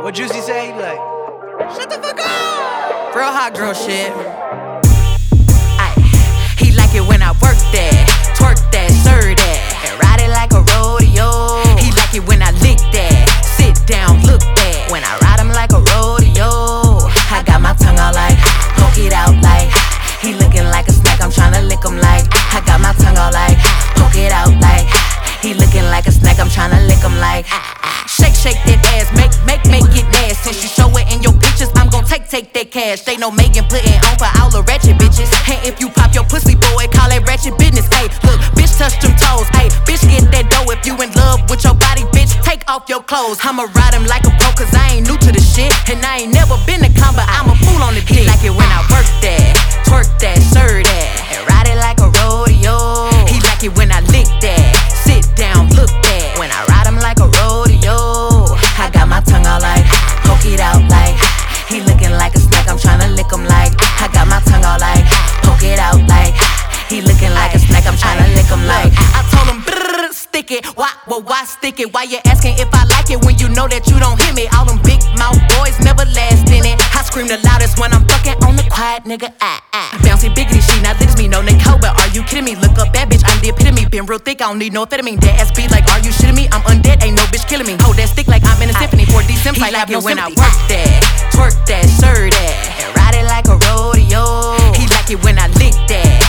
What Juicy say? He be like, shut the fuck up. Real hot girl shit. Ay, he like it when I work that, twerk that, serve that, and ride it like a rodeo. He like it when I lick that, sit down, look back, when I ride him like a rodeo. I got my tongue out like, poke it out like, he looking like a snack, I'm tryna lick him like. I got my tongue out like, poke it out like, he looking like a snack, I'm tryna lick him like. Shake, shake that ass, make it nasty. Since you show it in your pictures, I'm gon' take that cash. They know Megan putting on for all the ratchet bitches. And if you pop your pussy, boy, call it ratchet business. Hey, look, bitch, touch them toes. Hey, bitch, get that dough. If you in love with your body, bitch, take off your clothes. I'ma ride him like a pro, cause I ain't new to the shit. And I ain't never been to combo, I'm a fool on the dick. He like it when I work that, twerk that, serve that, and ride it like a rodeo. He like it when I lick that, sit down, look back, when I ride him like a rodeo. I got my tongue out like, poke it out like, he looking like a snack, I'm tryna lick him like. I got my tongue out like, poke it out like, he looking like a snack, I'm tryna lick him like. I told him, brrr, stick it, why stick it? Why you asking if I like it when you know that you don't hit me? All them big mouth boys never last in it. I scream the loudest when I'm fucking on the quiet nigga. Bouncy biggity, she not licks me, no Nicole, but are you kidding me? Look up that bitch, I'm the epitome. Been real thick, I don't need no amphetamine. That ass beat like, are you shitting me? I'm undead, ain't no bitch killing me. Hold that stick like I'm in a symphony. 4D Sims like I have no when sympathy. I work that, twerk that, serve that, and ride it like a rodeo. He like it when I lick that,